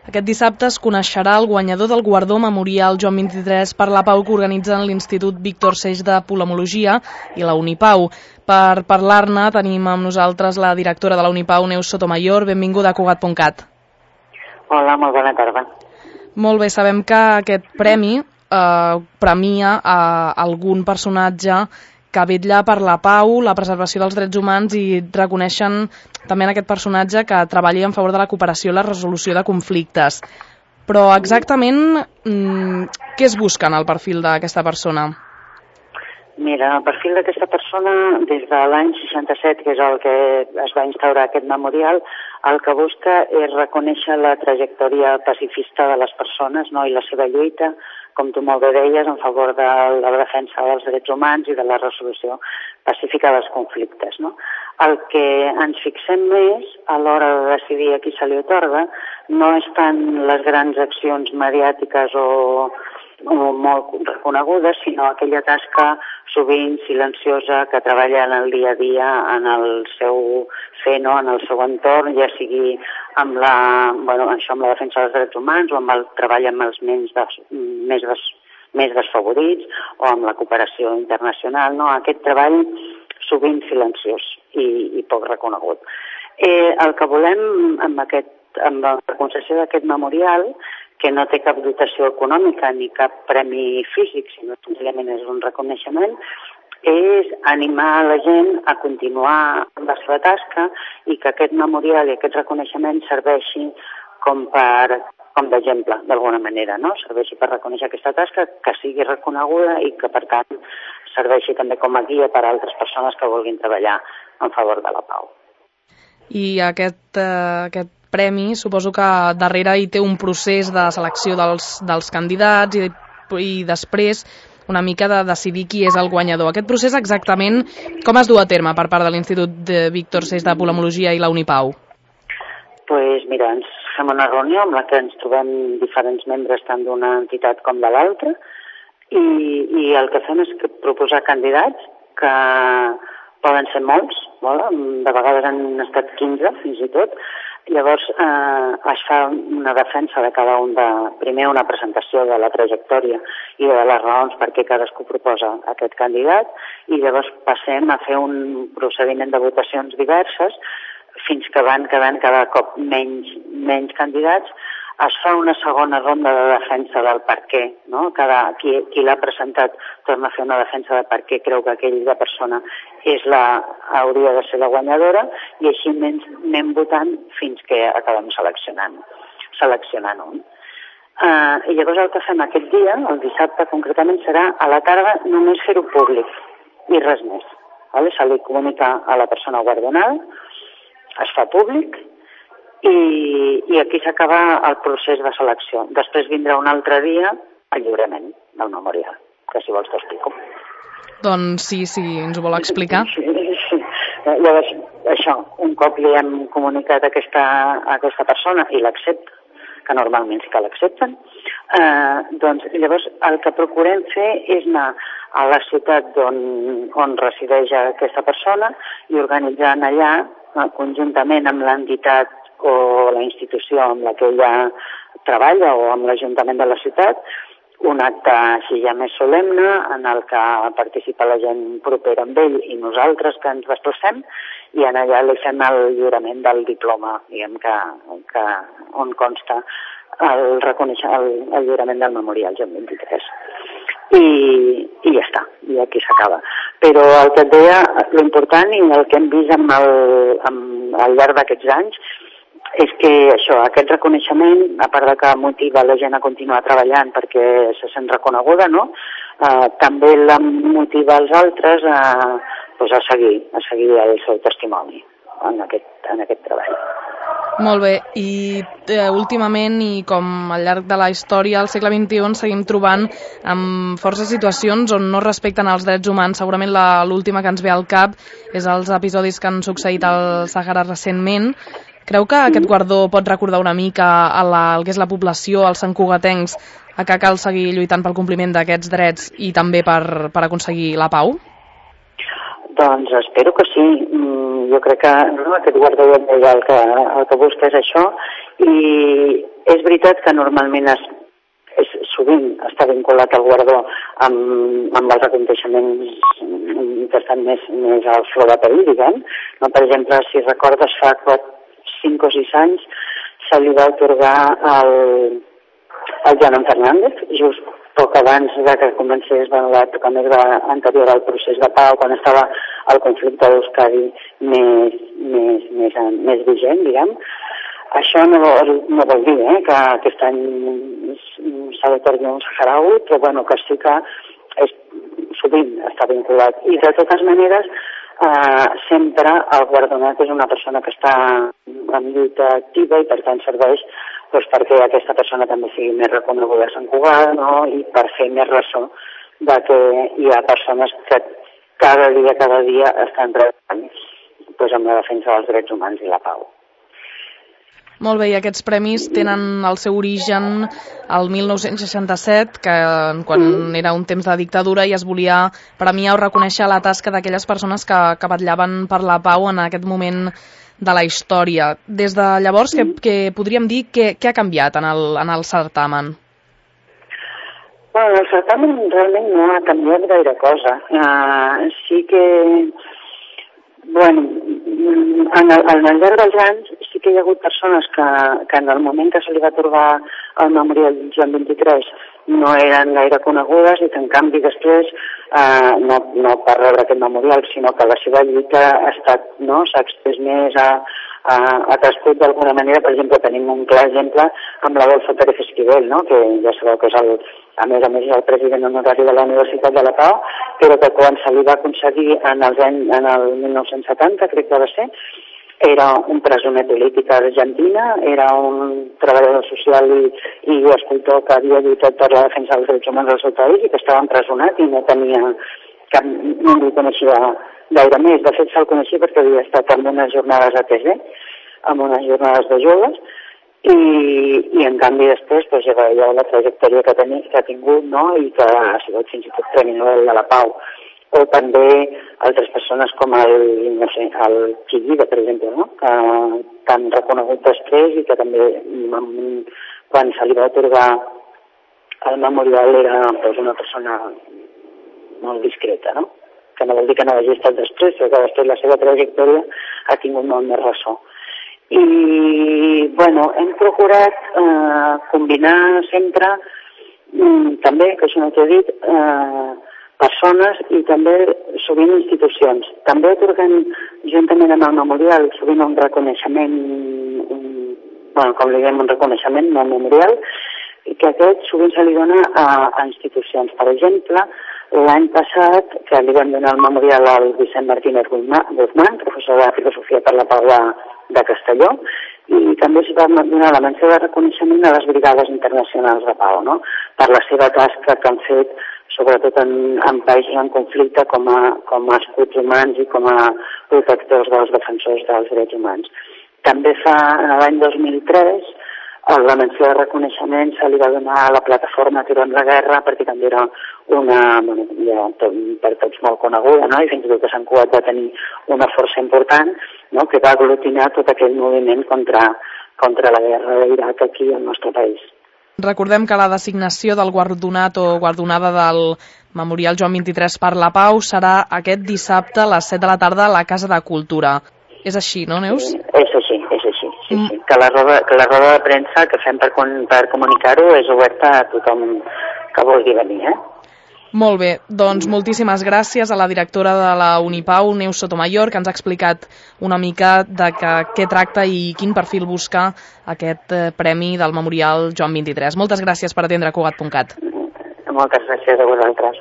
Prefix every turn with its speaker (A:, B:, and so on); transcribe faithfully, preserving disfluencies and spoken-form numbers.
A: Aquest dissabte es coneixerà el guanyador del guardó memorial Joan vint-i-tres per la Pau que organitzen l'Institut Víctor Seix de Polemologia i la Unipau. Per parlar-ne tenim amb nosaltres la directora de la Unipau, Neus Sotomayor. Benvinguda a Cugat punt cat.
B: Hola, molt bona tarda.
A: Molt bé, sabem que aquest premi eh, premia a algun personatge que vetlla per la pau, la preservació dels drets humans i reconeixen també en aquest personatge que treballi en favor de la cooperació i la resolució de conflictes. Però exactament mmm, què es busca en el perfil d'aquesta persona?
B: Mira, el perfil d'aquesta persona, des de l'any seixanta-set, que és el que es va instaurar aquest memorial, el que busca és reconèixer la trajectòria pacifista de les persones, no?, i la seva lluita, com tu molt bé deies, en favor de la defensa dels drets humans i de la resolució pacífica dels conflictes, no? El que ens fixem més a l'hora de decidir a qui se li atorga no és tant les grans accions mediàtiques o, o molt reconegudes, sinó aquella tasca sovint silenciosa que treballa en el dia a dia, en el seu fer, no?, en el seu entorn, ja sigui amb la, bueno, això amb la defensa dels drets humans o amb el treball amb els menys des, més, des, més desfavorits o amb la cooperació internacional, no? Aquest treball sovint silenciós i, i poc reconegut. Eh, el que volem amb, aquest, amb la concessió d'aquest memorial, que no té cap dotació econòmica ni cap premi físic, sinó senzillament és un reconeixement, és animar la gent a continuar amb la seva tasca i que aquest memorial i aquest reconeixement serveixi com per com d'exemple, d'alguna manera, no? Serveixi per reconèixer aquesta tasca, que sigui reconeguda i que, per tant, serveixi també com a guia per a altres persones que vulguin treballar en favor de la pau.
A: I aquest, eh, aquest premi, suposo que darrere hi té un procés de selecció dels, dels candidats i, i després una mica de decidir qui és el guanyador. Aquest procés exactament com es du a terme per part de l'Institut Víctor Seix de Polemologia i la Unipau?
B: Doncs pues mira, ens fem una reunió amb la que ens trobem diferents membres tant d'una entitat com de l'altra i, i el que fem és que proposar candidats que poden ser molts, molt, de vegades han estat quinze fins i tot. Llavors eh, es fa una defensa de cada un, de, primer una presentació de la trajectòria i de les raons per què cadascú proposa aquest candidat i llavors passem a fer un procediment de votacions diverses fins que van quedant cada cop menys, menys candidats. Es fa una segona ronda de defensa del per què, no? Cada, qui, qui l'ha presentat torna a fer una defensa de per què creu que aquella persona és la, hauria de ser la guanyadora i així anem votant fins que acabem seleccionant, seleccionant un. Uh, I llavors el que fem aquest dia, el dissabte concretament, serà a la tarda només fer-ho públic i res més. Vale? Se li comunica a la persona guardonada, es fa públic i, i aquí s'acaba el procés de selecció. Després vindrà un altre dia el lliurament del memorial, que si vols t'explico.
A: Doncs sí, sí, ens ho vol explicar.
B: Sí, sí. Llavors, això, un cop li hem comunicat a aquesta, a aquesta persona i l'accepta, que normalment sí que l'accepten, eh, doncs llavors el que procurem fer és anar a la ciutat on, on resideix aquesta persona i organitzant allà, eh, conjuntament amb l'entitat o la institució amb la que ella treballa o amb l'Ajuntament de la ciutat, un acte així ja més solemne en el que participa la gent propera amb ell i nosaltres que ens desplacem i en allà li fem el lliurament del diploma, diguem que, que on consta el, reconèixer, el, el lliurament del memorial Joan vint-i-tres. I, i ja està, i aquí s'acaba. Però el que et deia, l'important i el que hem vist amb el, amb, al llarg d'aquests anys és que això, aquest reconeixement, a part de que motiva la gent a continuar treballant perquè se sent reconeguda, no? Eh, també la motiva els altres a, pues, a seguir, a seguir el seu testimoni en aquest, en aquest treball.
A: Molt bé, i eh, últimament i com al llarg de la història al segle vint-i-u seguim trobant amb forces situacions on no respecten els drets humans. Segurament l'última que ens ve al cap és els episodis que han succeït al Sàhara recentment. Creu que aquest guardó pot recordar una mica a la, el que és la població, als santcugatencs, a que cal seguir lluitant pel compliment d'aquests drets i també per, per aconseguir la pau?
B: Doncs espero que sí. Jo crec que no, aquest guardó el que, el que busca és això i, És veritat que normalment es, és, sovint està vinculat al guardó amb, amb els aconteixements que estan més, més al flor de perill, diguem. No, per exemple, si recordes, fa cinc o sis anys se li va atorgar el, el Joan Fernández, just poc abans de que comencés l'època més anterior al procés de pau, quan estava el conflicte d'Euskadi més, més, més, més vigent, diguem. Això no vol, no vol dir eh, que aquest any s'ha d'atorgar un saharaui, però bueno, que sí que és, sovint està vinculat. I de totes maneres, eh, sempre el guardonat és una persona que està en lluita activa i per tant serveix doncs, perquè aquesta persona també sigui més reconeguda a Sant Cugat, no? I per fer més ressò de que hi ha persones que cada dia, cada dia estan treballant doncs, amb la defensa dels drets humans i la pau.
A: Molt bé, i aquests premis tenen el seu origen al mil nou-cents seixanta-set, que quan mm. era un temps de dictadura i es volia premiar o reconèixer la tasca d'aquelles persones que, que vetllaven per la pau en aquest moment de la història. Des de llavors, mm. què, què podríem dir què, què ha canviat en el, en el certamen?
B: Bueno, el certamen realment no ha canviat gaire cosa. Uh, sí que... Bueno, en el, en el llarg dels anys sí que hi ha hagut persones que, que en el moment que se li va atorgar el memorial Joan vint-i-tres no eren gaire conegudes i que en canvi després, eh, no, no per rebre aquest memorial, sinó que la seva lluita ha estat, no, s'ha exprès més, ha, ha, ha crescut d'alguna manera. Per exemple, tenim un clar exemple amb l'Adolfo Pérez Esquivel, no, que ja sabeu que és el, a més a més és el president honorari de la Universitat de la Pau, però que quan se li va aconseguir en, els anys, en el mil nou-cents setanta, crec que va ser, era un presoner polític a Argentina, era un treballador social i, i escultor que havia lluitat per la defensa dels drets humans del seu país i que estava empresonat i no tenia cap, no el coneixia gaire més. De fet, se'l coneixia perquè havia estat en unes jornades a T G, en unes jornades de joves, i, i en canvi després doncs, ja veieu la trajectòria que, teni, que ha tingut, no? I que ha sigut fins i tot Premi Nobel de la Pau. O també altres persones com el, no sé, el Chillida, per exemple, no? Que, que han reconegut després i que també quan se li va atorgar el memorial era doncs, una persona molt discreta, no? Que no vol dir que no hagi estat després, però que després la seva trajectòria ha tingut molt més ressò. I, bueno, hem procurat eh, combinar sempre, mm, també, que això no t'he dit, eh, persones i també sovint institucions. També atorgant, juntament amb el memorial, sovint un reconeixement, un, bueno, com li diem, un reconeixement, no un memorial, i que aquest sovint se li dona a, a institucions. Per exemple, l'any passat, que li vam donar el memorial al Vicent Martínez Guzmán, professor de Filosofia per la Pau de, de Castelló, i també es va donar la menció de reconeixement a les Brigades Internacionals de Pau, no? Per la seva tasca que han fet sobretot en, en països en conflicte com a, com a escuts humans i com a protectors dels defensors dels drets humans. També fa, l'any dos mil tres, la menció de reconeixement se li va donar a la plataforma Aturem la Guerra, perquè també era una, bueno, ja, tot, per tots molt coneguda, no? I fins i tot a Sant Cugat va tenir una força important, no? Que va aglutinar tot aquell moviment contra, contra la guerra d'Iraq aquí al nostre país.
A: Recordem que la designació del guardonat o guardonada del Memorial Joan vint-i-tres per la Pau serà aquest dissabte a les set de la tarda a la Casa de Cultura. És així, no, Neus?
B: Sí, és així, és així. Sí, mm. sí. Que, la roda, que la roda de premsa que fem per, per comunicar-ho és oberta a tothom que vulgui venir, eh?
A: Molt bé, doncs moltíssimes gràcies a la directora de la Unipau, Neus Sotomayor, que ens ha explicat una mica de que, què tracta i quin perfil busca aquest eh, premi del Memorial Joan vint-i-tres. Moltes gràcies per atendre Cugat punt cat.
B: Moltes gràcies a vosaltres.